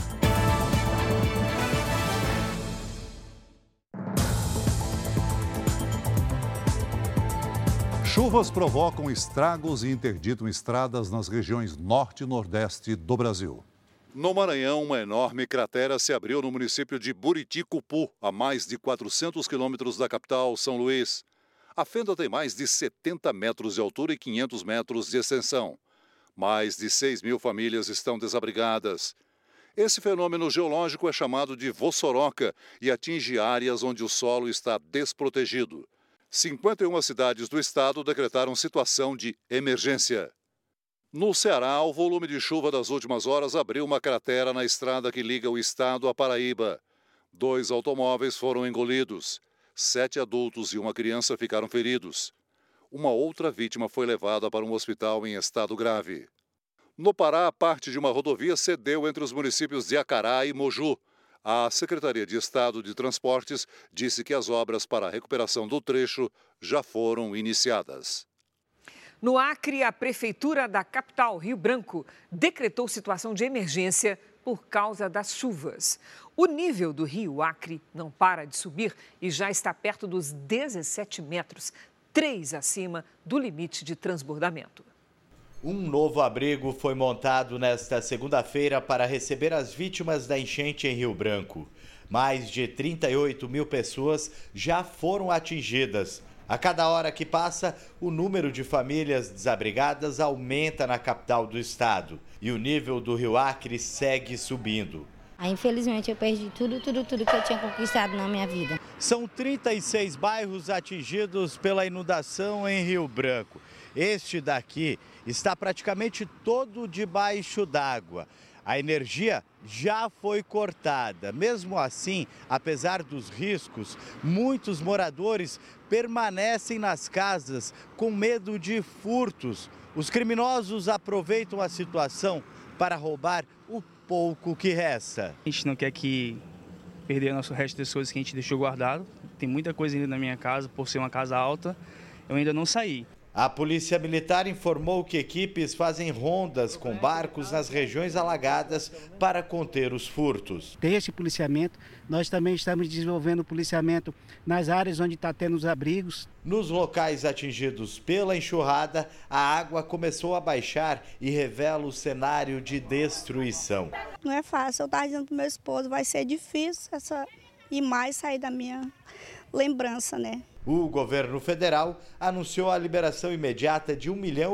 Chuvas provocam estragos e interditam estradas nas regiões norte e nordeste do Brasil. No Maranhão, uma enorme cratera se abriu no município de Buriticupu, a mais de 400 quilômetros da capital, São Luís. A fenda tem mais de 70 metros de altura e 500 metros de extensão. Mais de 6 mil famílias estão desabrigadas. Esse fenômeno geológico é chamado de vossoroca e atinge áreas onde o solo está desprotegido. 51 cidades do estado decretaram situação de emergência. No Ceará, o volume de chuva das últimas horas abriu uma cratera na estrada que liga o estado à Paraíba. 2 automóveis foram engolidos. 7 adultos e uma criança ficaram feridos. Uma outra vítima foi levada para um hospital em estado grave. No Pará, parte de uma rodovia cedeu entre os municípios de Acará e Moju. A Secretaria de Estado de Transportes disse que as obras para a recuperação do trecho já foram iniciadas. No Acre, a Prefeitura da capital, Rio Branco, decretou situação de emergência por causa das chuvas. O nível do rio Acre não para de subir e já está perto dos 17 metros, 3 acima do limite de transbordamento. Um novo abrigo foi montado nesta segunda-feira para receber as vítimas da enchente em Rio Branco. Mais de 38 mil pessoas já foram atingidas. A cada hora que passa, o número de famílias desabrigadas aumenta na capital do estado. E o nível do rio Acre segue subindo. Infelizmente, eu perdi tudo que eu tinha conquistado na minha vida. São 36 bairros atingidos pela inundação em Rio Branco. Este daqui está praticamente todo debaixo d'água. A energia já foi cortada. Mesmo assim, apesar dos riscos, muitos moradores permanecem nas casas com medo de furtos. Os criminosos aproveitam a situação para roubar o pouco que resta. A gente não quer que perder o nosso resto das coisas que a gente deixou guardado. Tem muita coisa ainda na minha casa, por ser uma casa alta, eu ainda não saí. A Polícia Militar informou que equipes fazem rondas com barcos nas regiões alagadas para conter os furtos. Tem esse policiamento, nós também estamos desenvolvendo policiamento nas áreas onde está tendo os abrigos. Nos locais atingidos pela enxurrada, a água começou a baixar e revela o cenário de destruição. Não é fácil, eu estava dizendo para o meu esposo, vai ser difícil essa imagem sair da minha lembrança, né? O governo federal anunciou a liberação imediata de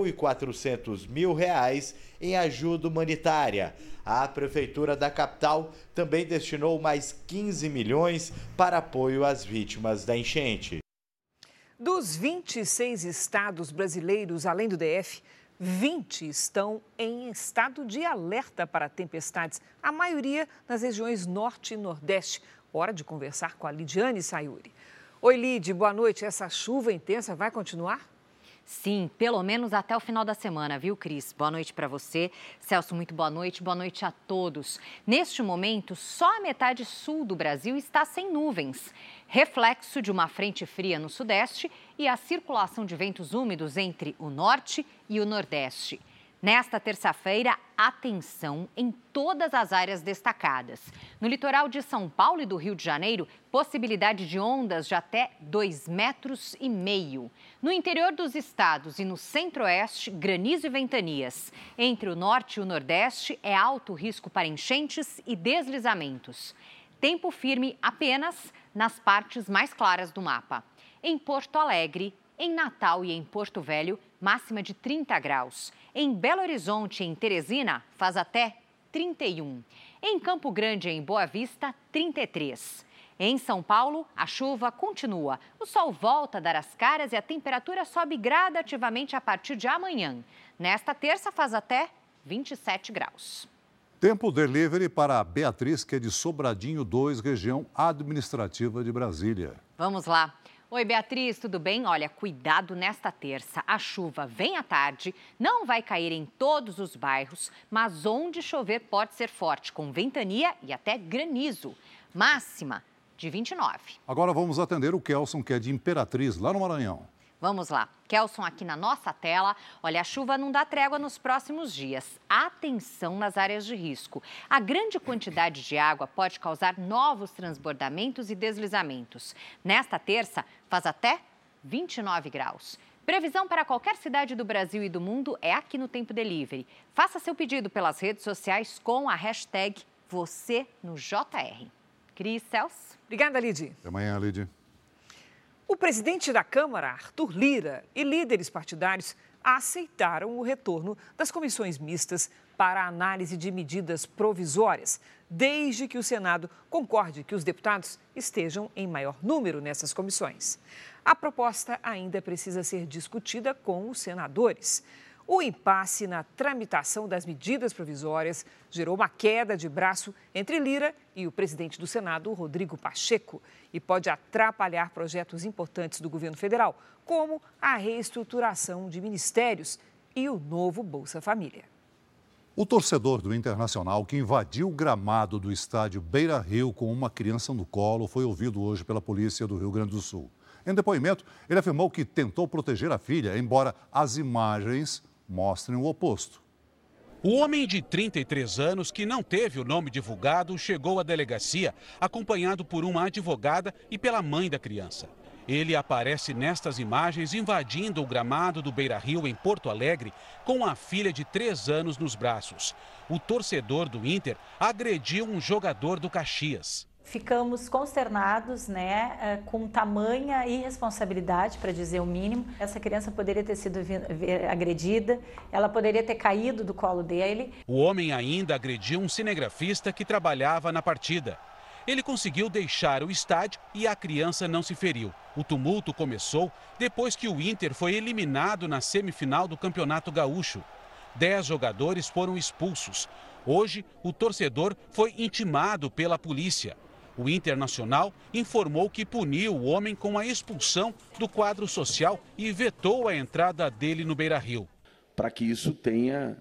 R$1.400.000 em ajuda humanitária. A prefeitura da capital também destinou mais 15 milhões para apoio às vítimas da enchente. Dos 26 estados brasileiros, além do DF, 20 estão em estado de alerta para tempestades, a maioria nas regiões norte e nordeste. Hora de conversar com a Lidiane Sayuri. Oi, Lid, boa noite. Essa chuva intensa vai continuar? Sim, pelo menos até o final da semana, viu, Cris? Boa noite para você. Celso, muito boa noite a todos. Neste momento, só a metade sul do Brasil está sem nuvens, reflexo de uma frente fria no sudeste e a circulação de ventos úmidos entre o norte e o nordeste. Nesta terça-feira, atenção em todas as áreas destacadas. No litoral de São Paulo e do Rio de Janeiro, possibilidade de ondas de até 2,5 metros. No interior dos estados e no centro-oeste, granizo e ventanias. Entre o norte e o nordeste, é alto risco para enchentes e deslizamentos. Tempo firme apenas nas partes mais claras do mapa. Em Porto Alegre, em Natal e em Porto Velho, máxima de 30 graus. Em Belo Horizonte e em Teresina, faz até 31. Em Campo Grande e em Boa Vista, 33. Em São Paulo, a chuva continua. O sol volta a dar as caras e a temperatura sobe gradativamente a partir de amanhã. Nesta terça, faz até 27 graus. Tempo delivery para a Beatriz, que é de Sobradinho 2, região administrativa de Brasília. Vamos lá. Oi, Beatriz, tudo bem? Olha, cuidado nesta terça. A chuva vem à tarde, não vai cair em todos os bairros, mas onde chover pode ser forte, com ventania e até granizo. Máxima de 29. Agora vamos atender o Kelson, que é de Imperatriz, lá no Maranhão. Vamos lá. Kelson, aqui na nossa tela, olha, a chuva não dá trégua nos próximos dias. Atenção nas áreas de risco. A grande quantidade de água pode causar novos transbordamentos e deslizamentos. Nesta terça, faz até 29 graus. Previsão para qualquer cidade do Brasil e do mundo é aqui no Tempo Delivery. Faça seu pedido pelas redes sociais com a hashtag #VocêNoJR. Cris, Celso. Obrigada, Lidy. Até amanhã, Lidy. O presidente da Câmara, Arthur Lira, e líderes partidários aceitaram o retorno das comissões mistas para a análise de medidas provisórias, desde que o Senado concorde que os deputados estejam em maior número nessas comissões. A proposta ainda precisa ser discutida com os senadores. O impasse na tramitação das medidas provisórias gerou uma queda de braço entre Lira e o presidente do Senado, Rodrigo Pacheco, e pode atrapalhar projetos importantes do governo federal, como a reestruturação de ministérios e o novo Bolsa Família. O torcedor do Internacional que invadiu o gramado do estádio Beira-Rio com uma criança no colo foi ouvido hoje pela polícia do Rio Grande do Sul. Em depoimento, ele afirmou que tentou proteger a filha, embora as imagens mostrem o oposto. O homem de 33 anos, que não teve o nome divulgado, chegou à delegacia acompanhado por uma advogada e pela mãe da criança. Ele aparece nestas imagens invadindo o gramado do Beira-Rio, em Porto Alegre, com a filha de 3 anos nos braços. O torcedor do Inter agrediu um jogador do Caxias. Ficamos consternados, com tamanha irresponsabilidade, para dizer o mínimo. Essa criança poderia ter sido agredida, ela poderia ter caído do colo dele. O homem ainda agrediu um cinegrafista que trabalhava na partida. Ele conseguiu deixar o estádio e a criança não se feriu. O tumulto começou depois que o Inter foi eliminado na semifinal do Campeonato Gaúcho. 10 jogadores foram expulsos. Hoje, o torcedor foi intimado pela polícia. O Internacional informou que puniu o homem com a expulsão do quadro social e vetou a entrada dele no Beira-Rio. Para que isso tenha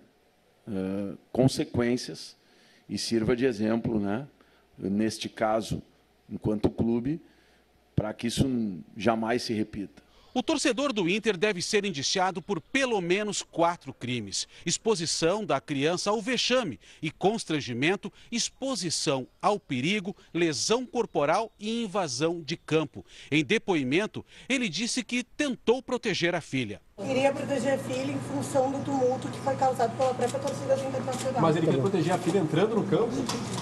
consequências e sirva de exemplo, neste caso, enquanto clube, para que isso jamais se repita. O torcedor do Inter deve ser indiciado por pelo menos 4 crimes: exposição da criança ao vexame e constrangimento, exposição ao perigo, lesão corporal e invasão de campo. Em depoimento, ele disse que tentou proteger a filha. Queria proteger a filha em função do tumulto que foi causado pela própria torcida do Internacional. Mas ele quer proteger a filha entrando no campo?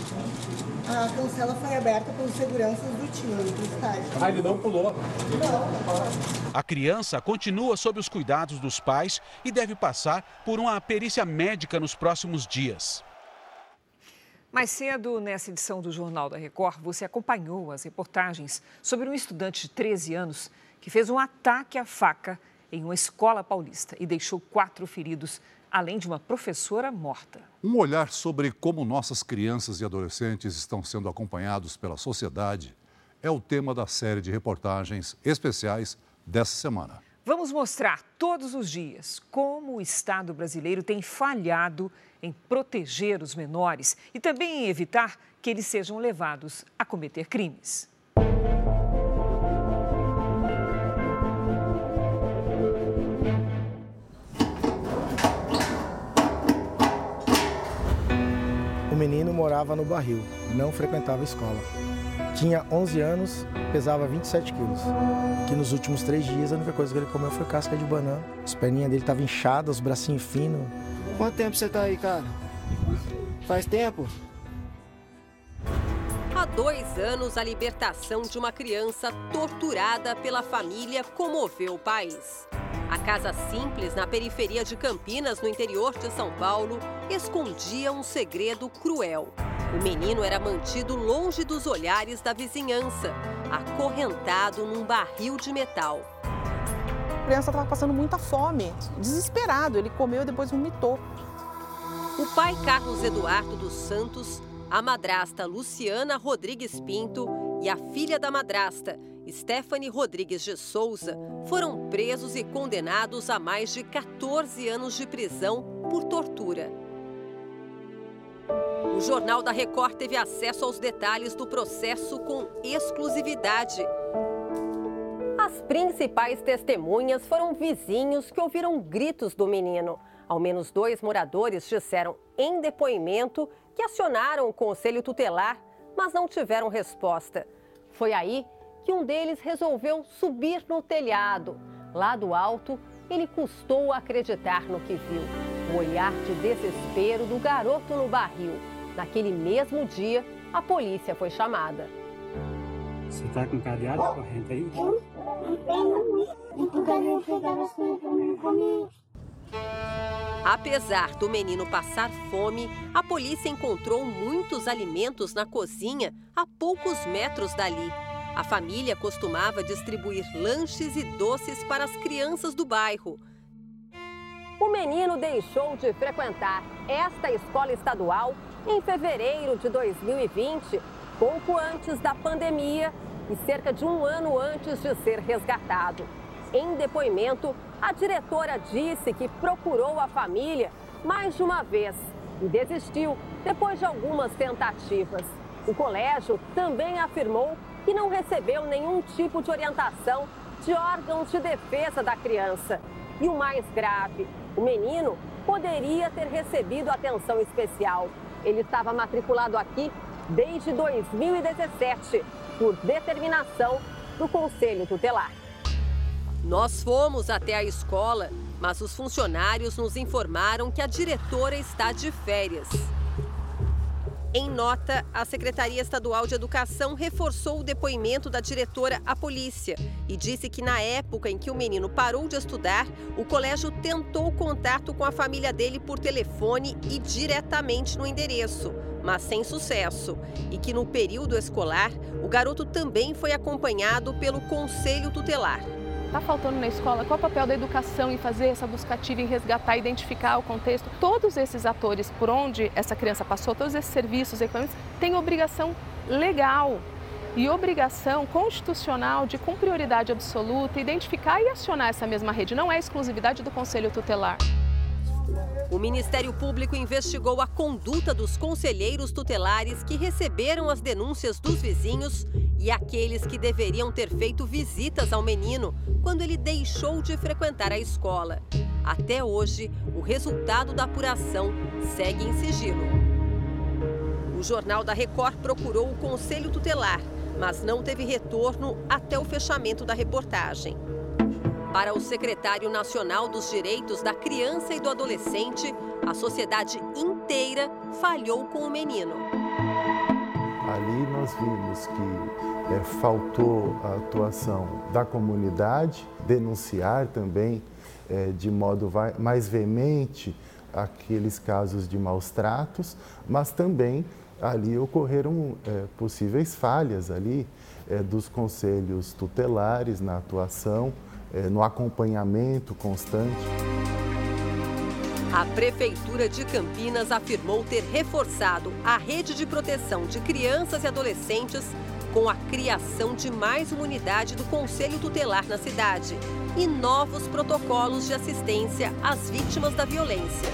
A cancela foi aberta pelos seguranças do time do estádio. Ah, ele não pulou? Não. A criança continua sob os cuidados dos pais e deve passar por uma perícia médica nos próximos dias. Mais cedo, nessa edição do Jornal da Record, você acompanhou as reportagens sobre um estudante de 13 anos que fez um ataque à faca em uma escola paulista e deixou 4 feridos, além de uma professora morta. Um olhar sobre como nossas crianças e adolescentes estão sendo acompanhados pela sociedade é o tema da série de reportagens especiais dessa semana. Vamos mostrar todos os dias como o Estado brasileiro tem falhado em proteger os menores e também em evitar que eles sejam levados a cometer crimes. menino morava no barril, não frequentava a escola. Tinha 11 anos, pesava 27 quilos. Que nos últimos 3 dias a única coisa que ele comeu foi casca de banana. As perninhas dele estavam inchadas, os bracinhos finos. Quanto tempo você tá aí, cara? Faz tempo? Há 2 anos, a libertação de uma criança torturada pela família comoveu o país. A casa simples, na periferia de Campinas, no interior de São Paulo, escondia um segredo cruel. O menino era mantido longe dos olhares da vizinhança, acorrentado num barril de metal. A criança estava passando muita fome, desesperado. Ele comeu e depois vomitou. O pai Carlos Eduardo dos Santos, a madrasta Luciana Rodrigues Pinto e a filha da madrasta, Stephanie Rodrigues de Souza, foram presos e condenados a mais de 14 anos de prisão por tortura. O Jornal da Record teve acesso aos detalhes do processo com exclusividade. As principais testemunhas foram vizinhos que ouviram gritos do menino. Ao menos 2 moradores disseram em depoimento que acionaram o conselho tutelar, mas não tiveram resposta. Foi aí que um deles resolveu subir no telhado. Lá do alto, ele custou acreditar no que viu. O olhar de desespero do garoto no barril. Naquele mesmo dia, a polícia foi chamada. Você tá com cadeado corrente aí? Apesar do menino passar fome, a polícia encontrou muitos alimentos na cozinha a poucos metros dali. A família costumava distribuir lanches e doces para as crianças do bairro. O menino deixou de frequentar esta escola estadual em fevereiro de 2020, pouco antes da pandemia e cerca de 1 ano antes de ser resgatado. Em depoimento, a diretora disse que procurou a família mais de uma vez e desistiu depois de algumas tentativas. O colégio também afirmou que não recebeu nenhum tipo de orientação de órgãos de defesa da criança. E o mais grave, o menino poderia ter recebido atenção especial. Ele estava matriculado aqui desde 2017, por determinação do Conselho Tutelar. Nós fomos até a escola, mas os funcionários nos informaram que a diretora está de férias. Em nota, a Secretaria Estadual de Educação reforçou o depoimento da diretora à polícia e disse que na época em que o menino parou de estudar, o colégio tentou contato com a família dele por telefone e diretamente no endereço, mas sem sucesso. E que no período escolar, o garoto também foi acompanhado pelo Conselho Tutelar. Está faltando na escola? Qual é o papel da educação em fazer essa busca ativa, em resgatar, identificar o contexto? Todos esses atores por onde essa criança passou, todos esses serviços, equipamentos, têm obrigação legal e obrigação constitucional de, com prioridade absoluta, identificar e acionar essa mesma rede. Não é exclusividade do Conselho Tutelar. O Ministério Público investigou a conduta dos conselheiros tutelares que receberam as denúncias dos vizinhos e aqueles que deveriam ter feito visitas ao menino quando ele deixou de frequentar a escola. Até hoje, o resultado da apuração segue em sigilo. O Jornal da Record procurou o Conselho Tutelar, mas não teve retorno até o fechamento da reportagem. Para o secretário nacional dos Direitos da Criança e do Adolescente, a sociedade inteira falhou com o menino. Ali nós vimos que faltou a atuação da comunidade, denunciar também de modo mais veemente aqueles casos de maus tratos, mas também ali ocorreram possíveis falhas ali dos conselhos tutelares na atuação, no acompanhamento constante. A Prefeitura de Campinas afirmou ter reforçado a rede de proteção de crianças e adolescentes com a criação de mais uma unidade do Conselho Tutelar na cidade e novos protocolos de assistência às vítimas da violência.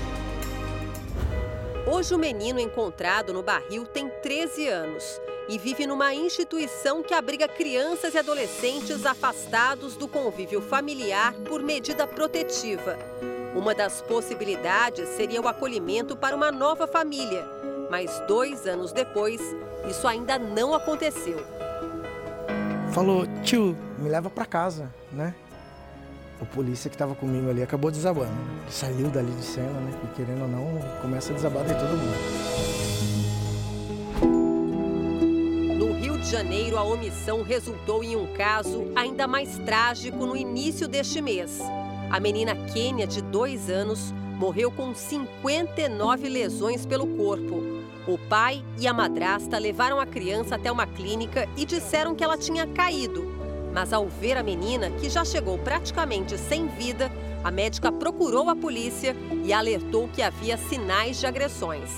Hoje, o menino encontrado no barril tem 13 anos e vive numa instituição que abriga crianças e adolescentes afastados do convívio familiar por medida protetiva. Uma das possibilidades seria o acolhimento para uma nova família, Mas 2 anos depois, isso ainda não aconteceu. Falou, tio, me leva pra casa, né? O polícia que estava comigo ali acabou desabando. Ele saiu dali de cena, né? E querendo ou não, começa a desabar de todo mundo. No Rio de Janeiro, a omissão resultou em um caso ainda mais trágico no início deste mês. A menina Kênia, de 2 anos, morreu com 59 lesões pelo corpo. O pai e a madrasta levaram a criança até uma clínica e disseram que ela tinha caído. Mas ao ver a menina, que já chegou praticamente sem vida, a médica procurou a polícia e alertou que havia sinais de agressões.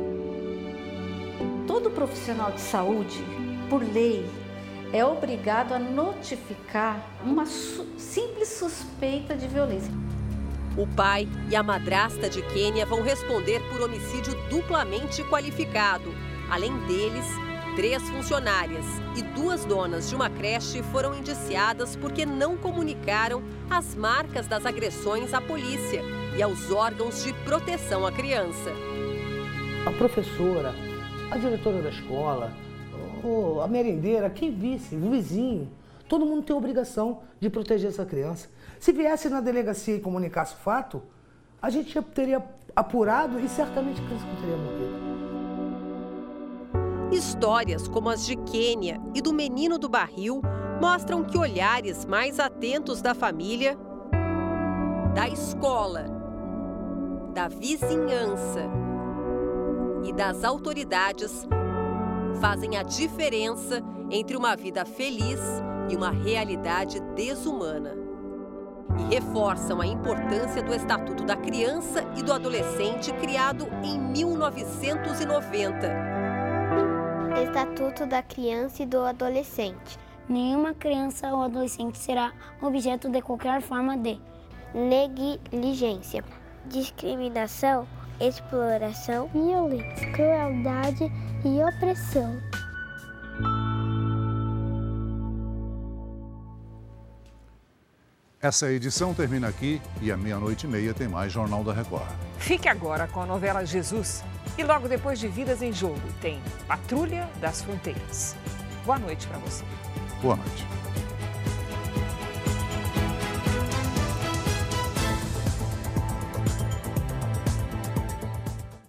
Todo profissional de saúde, por lei, é obrigado a notificar uma simples suspeita de violência. O pai e a madrasta de Kênia vão responder por homicídio duplamente qualificado. Além deles, 3 funcionárias e 2 donas de uma creche foram indiciadas porque não comunicaram as marcas das agressões à polícia e aos órgãos de proteção à criança. A professora, a diretora da escola, a merendeira, quem visse, o vizinho, todo mundo tem a obrigação de proteger essa criança. Se viesse na delegacia e comunicasse o fato, a gente já teria apurado e certamente a criança não teria morrido. Histórias como as de Kênia e do menino do barril mostram que olhares mais atentos da família, da escola, da vizinhança e das autoridades fazem a diferença entre uma vida feliz e uma realidade desumana. E reforçam a importância do Estatuto da Criança e do Adolescente, criado em 1990. Estatuto da Criança e do Adolescente. Nenhuma criança ou adolescente será objeto de qualquer forma de negligência, discriminação, exploração, violência, crueldade e opressão. Essa edição termina aqui e à 00:30 tem mais Jornal da Record. Fique agora com a novela Jesus. E logo depois de Vidas em Jogo, tem Patrulha das Fronteiras. Boa noite para você. Boa noite.